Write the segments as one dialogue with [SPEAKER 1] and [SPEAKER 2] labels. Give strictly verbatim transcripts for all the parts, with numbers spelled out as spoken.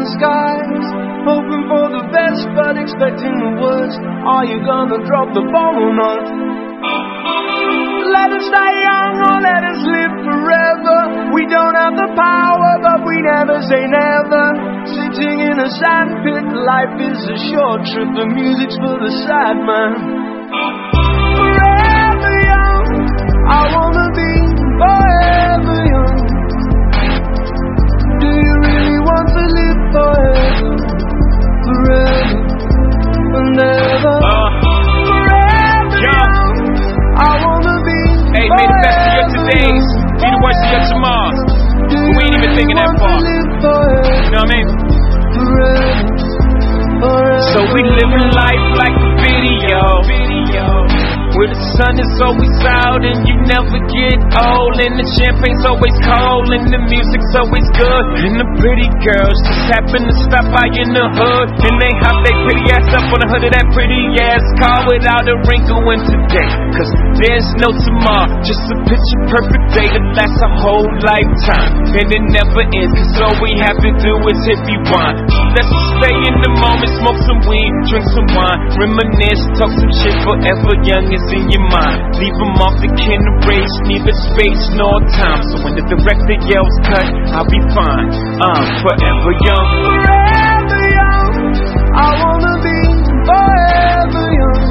[SPEAKER 1] skies, hoping for the best but expecting the worst. Are you gonna drop the bomb or not? Let us die young or let us live forever. We don't have the power but we never say never. Sitting in a sandpit, life is a short trip. The music's for the sad man. Forever young, I wanna be forever young. Do you really want to live forever? Forever and ever.
[SPEAKER 2] Uh,
[SPEAKER 1] Forever young, I wanna be.
[SPEAKER 2] Hey, may the best of your todays be the worst of your tomorrows. We ain't even thinking that far. You know what I mean? So we living life like a video, where the sun is always out and you never get old, and the champagne's always cold and the music's always good, and the pretty girls just happen to stop by in the hood, and they hop their pretty ass up on the hood of that pretty ass car without a wrinkle in today, cause there's no tomorrow, just a picture perfect day that lasts a whole lifetime, and it never ends, cause all we have to do is hit rewind. Let's just stay in the moment, smoke some weed, drink some wine, reminisce, talk some shit. Forever young is in your mind. Leave them off the kin race, neither space nor time. So when the director yells cut, I'll be fine. I'm forever young.
[SPEAKER 1] Forever young, I wanna be forever young.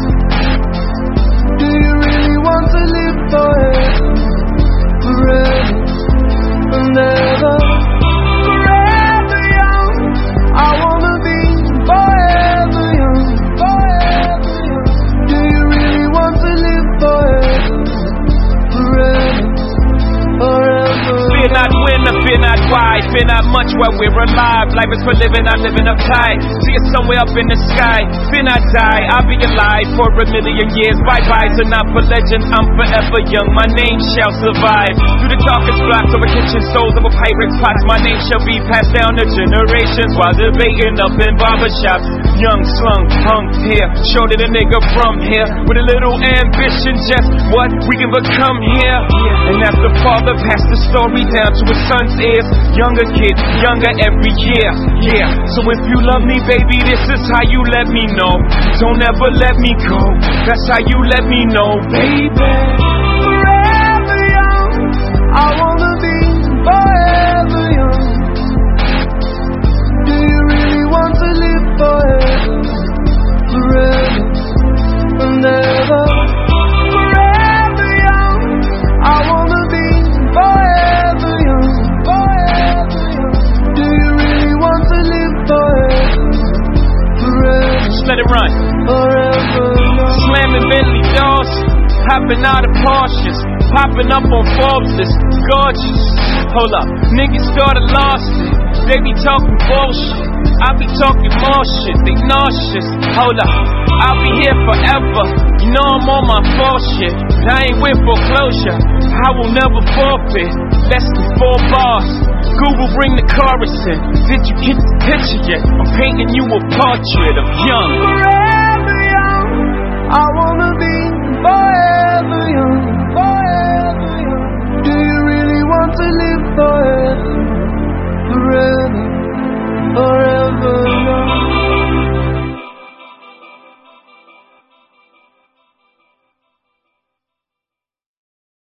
[SPEAKER 1] Do you really want to live forever? Forever and ever. Forever young, I wanna be forever young. Forever young. Do you really want to live forever? Forever, forever.
[SPEAKER 2] Fear not when, I fear not why, fear not much while we're alive. Life is for living, not living uptight. See it somewhere up in the sky. Fear not die, I'll be alive for a million years. Bye-byes are not for legends, I'm forever young. My name shall survive. Through the darkest blocks of a kitchen, souls of a pirate's pots. My name shall be passed down to generations while debating up in barbershops. Young, slung, hung here, showed it a nigga from here. With a little ambition, just what we can become here. And as the father passed the story down to his son's ears, younger kid, younger every year, yeah. So if you love me, baby, this is how you let me know. Don't ever let me go, that's how you let me know, baby.
[SPEAKER 1] Forever young, I wanna be forever young. Do you really want to live forever? Forever and ever. Forever young, I wanna be forever young. Forever young. Do you really want to live forever? Forever.
[SPEAKER 2] Just let it run.
[SPEAKER 1] Forever young.
[SPEAKER 2] Slamming Bentley doors, hopping out of Porsches, popping up on Forbes list, gorgeous. Hold up, niggas started lost it. They be talking bullshit, I be talking more shit. They nauseous. Hold up, I'll be here forever. You know I'm on my full shit. I ain't with foreclosure, I will never forfeit. Less than four bars, Google bring the chorus in. Did you get the picture yet? I'm painting you a portrait of young.
[SPEAKER 1] Forever young, I wanna be